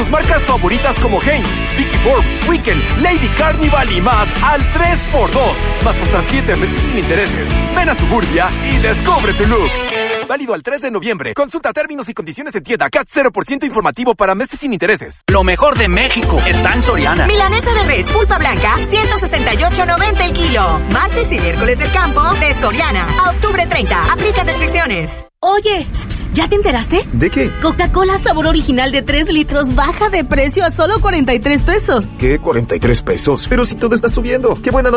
tus marcas favoritas como Heinz, Vicky Forbes, Weekend, Lady Carnival y más al 3x2. Más hasta 7 meses sin intereses. Ven a Suburbia y descubre tu look. Válido al 3 de noviembre. Consulta términos y condiciones en tienda. CAT 0% informativo para meses sin intereses. Lo mejor de México está en Soriana. Milanesa de res pulpa blanca, 168.90 el kilo. Martes y miércoles del campo de Soriana. A octubre 30. Aplica restricciones. Oye, ¿ya te enteraste? ¿De qué? Coca-Cola sabor original de 3 litros baja de precio a solo 43 pesos. ¿Qué? ¿43 pesos? Pero si todo está subiendo. ¡Qué buena noticia!